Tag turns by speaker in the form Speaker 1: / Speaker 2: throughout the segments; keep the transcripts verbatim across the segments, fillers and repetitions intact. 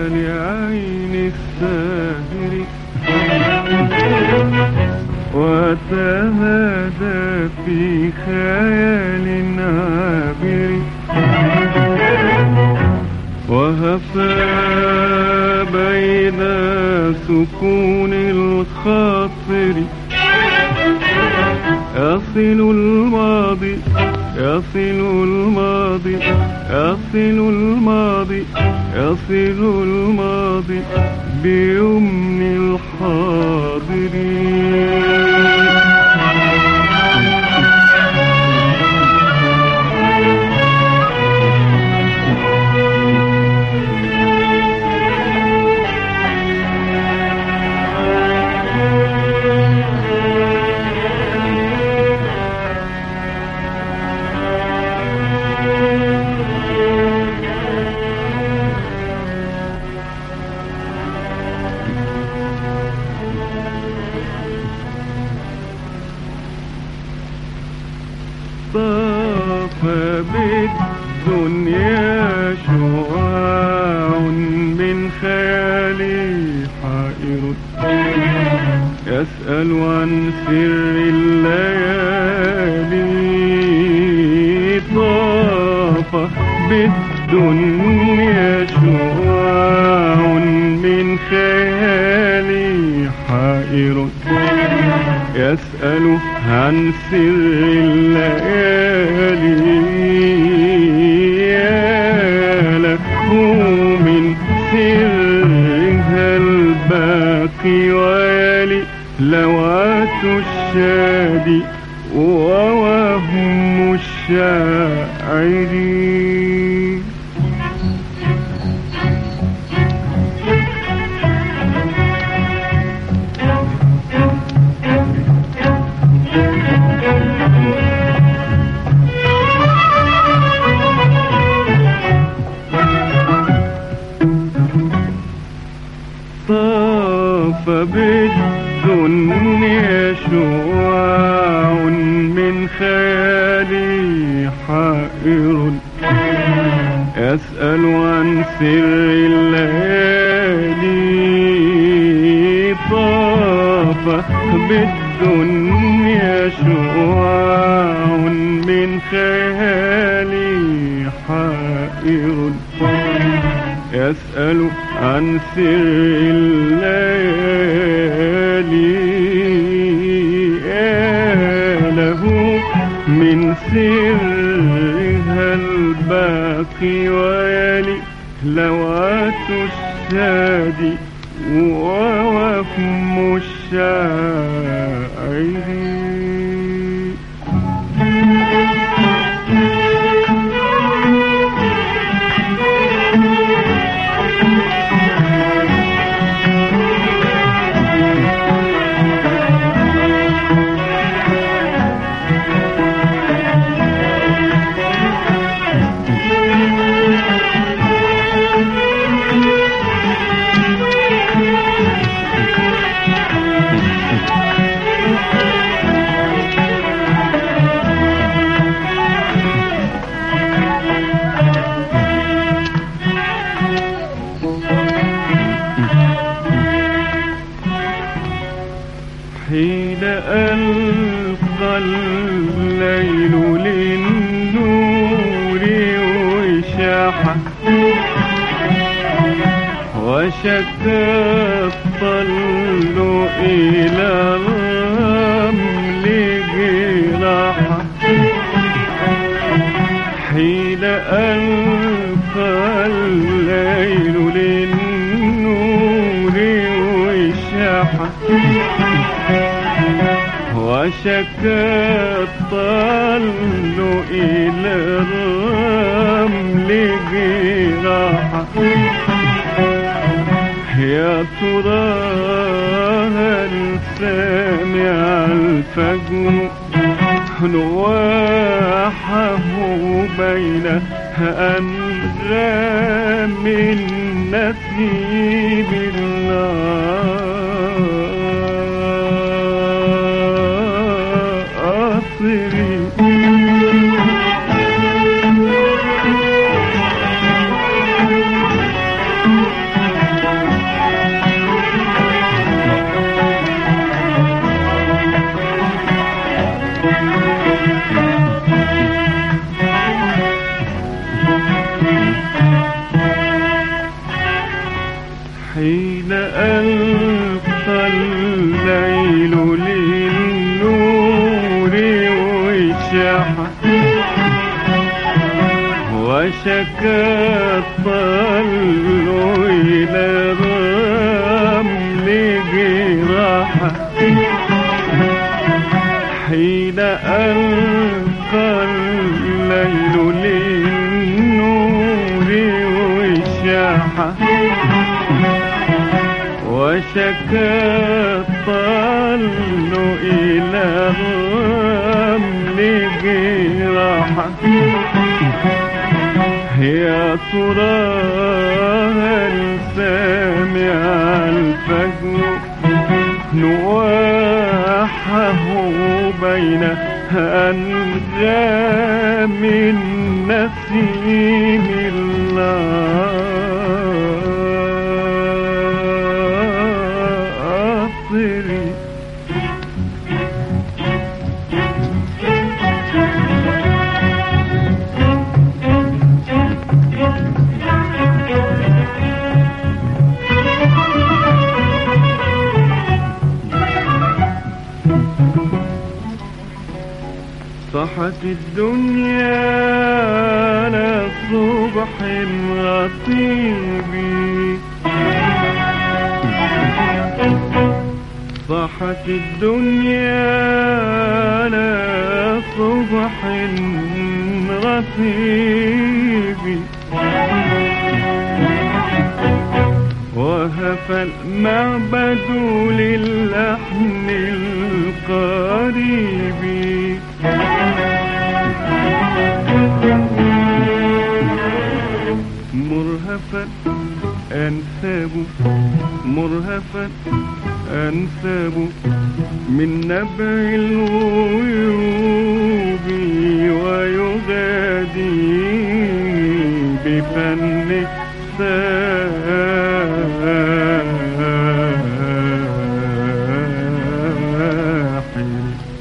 Speaker 1: لعين الساهر وتمادى في خيال عابر وهفى بين سكون الخاطر يصل الماضي يصل الماضي يصل الماضي يصل الماضي بيمن الحاضرين. طاف بالدنيا شعاع من خيالي حائر يسأل عن سر الليالي. طاف بالدنيا شعاع من خيالي حائر يسأل عن سر الليالي. يا له من سرها الباقي ويلي لوعة الشادي ووهم الشاعرين. طاف بالدنيا شعاع من خيالي حائر يسأل عن سر الليالي. طاف بالدنيا شعاع من خيالي حائر يسأل عن سر الليالي. يا له من سرها الباقي ويلي لوعة الشادي ووهم الشاعرين. حين ألقى الليل للنور وشاحة وشكى الطل إلى الرمل جراحة. حين ألقى الليل للنور وشاحة وشكى الطل إلى الرمل جراحة. يا ترى هل سامع الفجر نواحه بين أنغام النسيم الناصري. حين ألقى الليل للنور وشاحة وشكى الطل إلى الرمل جراحة حين ألقى الليل للنور وشاحة وشكى الطل إلى الرمل جراحة يا ترى هل سامع الفجر نواحه بين أنغام النسيم العاطر صحت الدنيا على صبح رطيب صحت الدنيا على صبح رطيب وهف المعبد للحن القريب مرهفا أنساب مرهفا أنساب من نبع الغيوب ويغادي بفن الساحل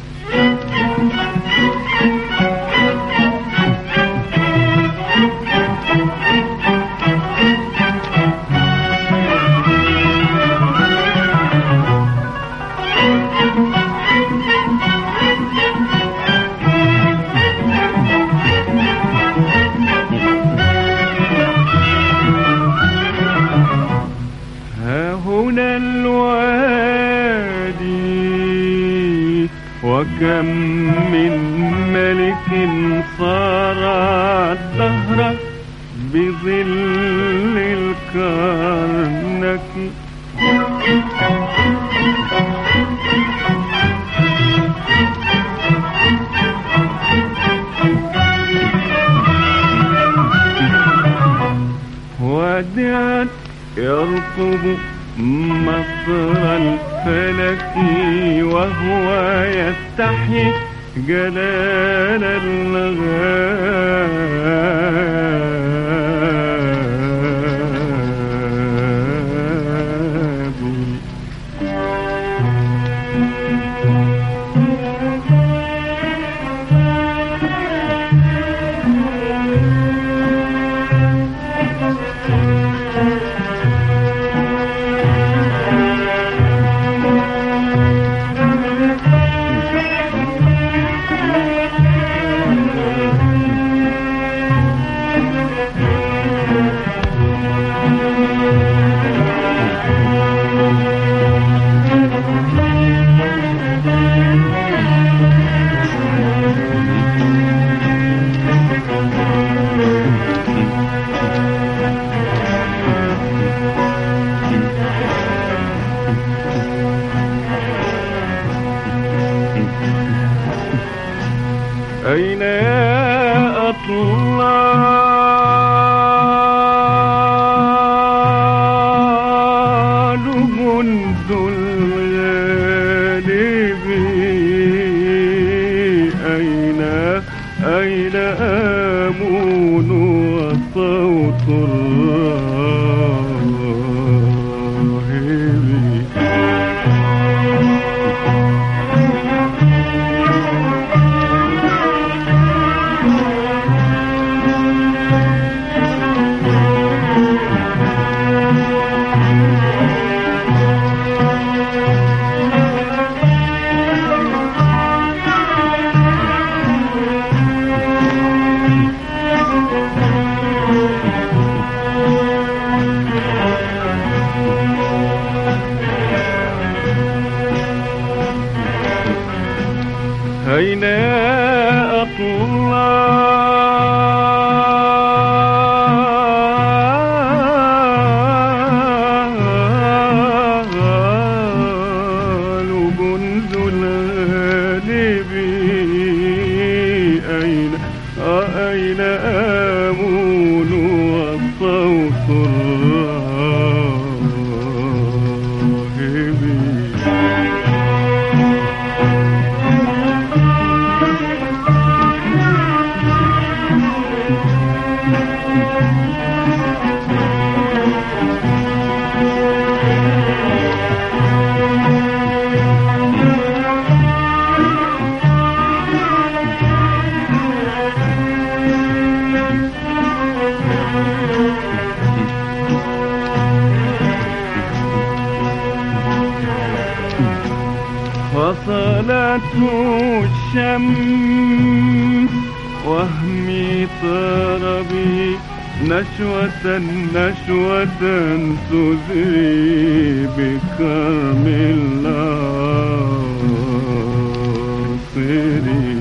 Speaker 1: هنا الوادي وكم من ملك صار الدهر بظل الكرنك وادعا يرقب مصر الفلك وهو يستحي جلال الغاب أين يا أطلال جند الغالب أين أين آمون وصوت الراهب ودعت الشمس وهمي طار به نشوة نشوة تزري بكرم الناصري.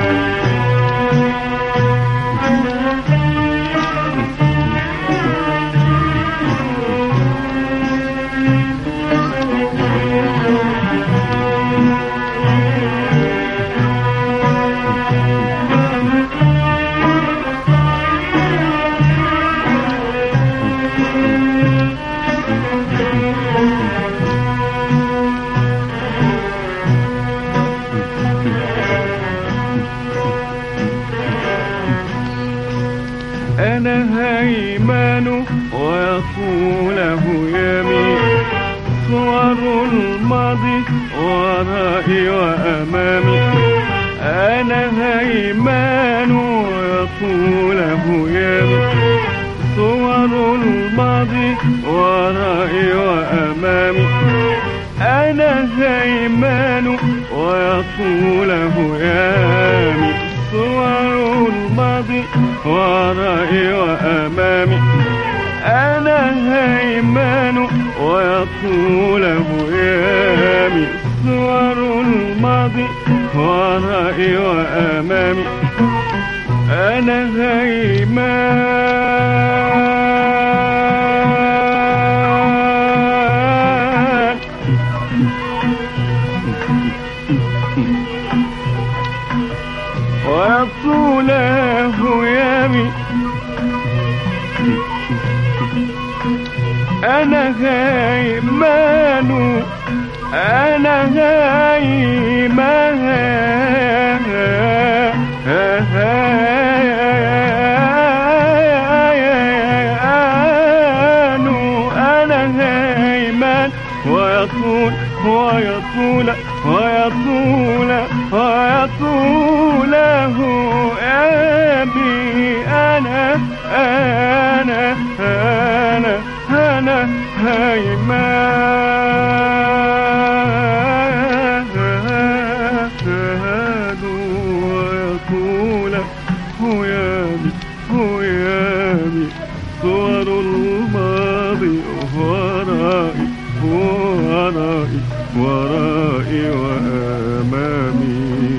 Speaker 1: أنا هيمان ويطوله يمين صور الماضي ورائي وأمامي. أنا هيمان ويطوله يمين صور الماضي ورائي وأمامي. أنا هيمان ويطوله يمين صور الماضي ورائي وأمامي. أنا هيمان ويطوله يامي صور الماضي ورائي وأمامي. أنا هيمان ويطوله يامي. أنا هيمان أنا هيمان أنا هيمان ويطول ويطول ويطول ويطوله أبي. أنا أنا أنا أنا هيمان ويطول هيامي هيامي صور الماضي ورائي ورائي ورائي وأمامي.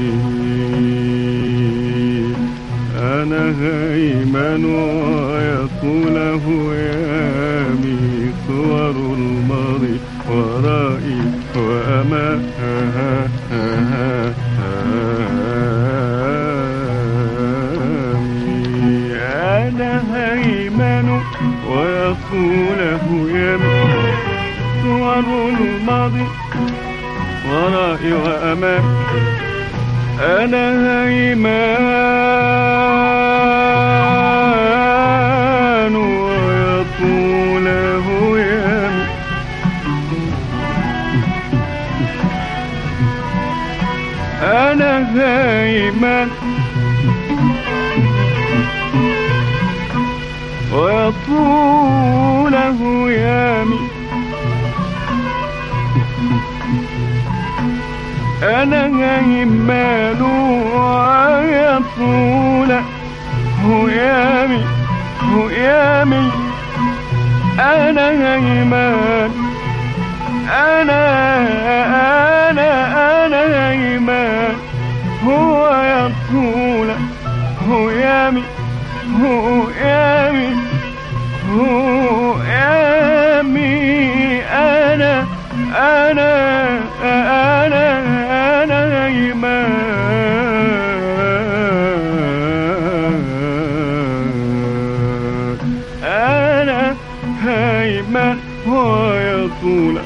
Speaker 1: أنا هيمان ويطوله يامي صور الماضي ورائي وأمامي. أنا هيمان ويطوله يامي صور الماضي ورائي وأمامي. أنا هيمان ويطوله يامي أنا هيمان ويطوله يامي. أنا هيمان ويطوله يامي يامي. أنا هيمان أنا أنا أنا هيمان هو يطوله يامي يامي يامي. أنا أنا أنا أنا هيمان أنا هيمان ويطول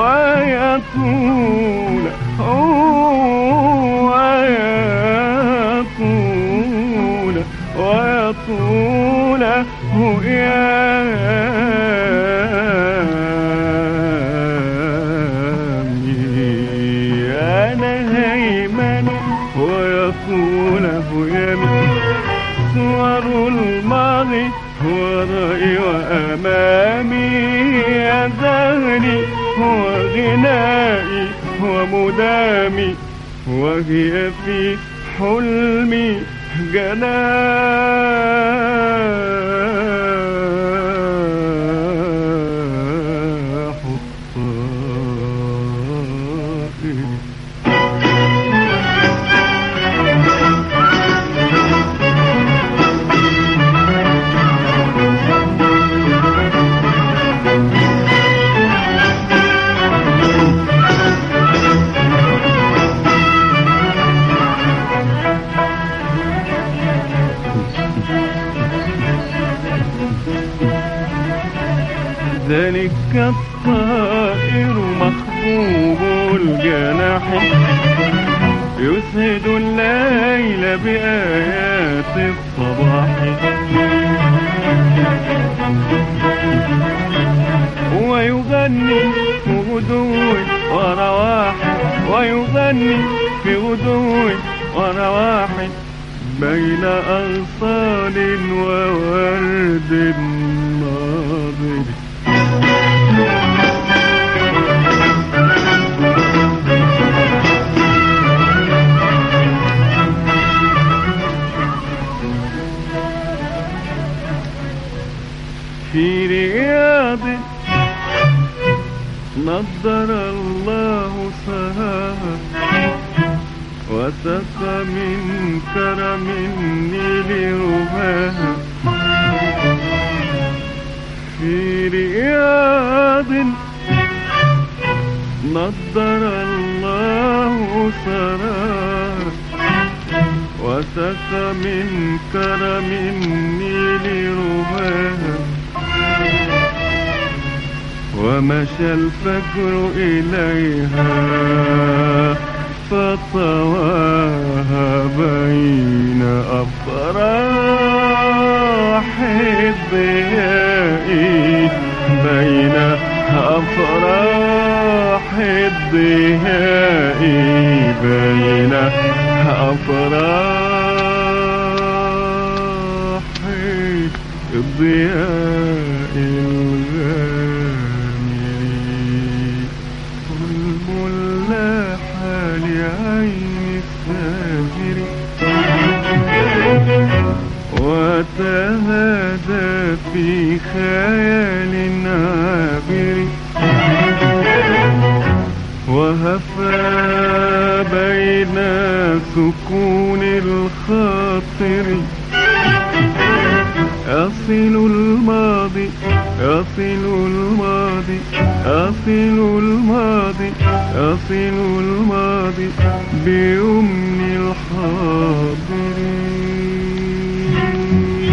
Speaker 1: ويطول ويطول ويطول يامي. أنا هيمان ويطوله يامي صور الماضي ورائي وأمامي. يا دهري هو غنائي هو مدامي وهي في حلمي جناح الطائر. ذلك الطائر مخبوب الجناح يسهد الليل بآيات الصباح، ويغني في غدو ورواح، ويغني في غدو ورواح بين أغصان وورد ناضج. في رياض نضر الله سهاها، وسقى من كرم النيل رباها. في رياض نضر الله سراها، وسقى من كرم النيل رباها. ومشى الفجر إليها فطواها بين أفراح الضياء، بين أفراح الضياء، بين أفراح الضياء الغامر. ظلم اللاح لعين الساهر، وتهادى في خيال عابر، وهفى بين سكون الخاطر. أصل الماضي أصل الماضي أصل الماضي أصل الماضي بيمن الحاضر.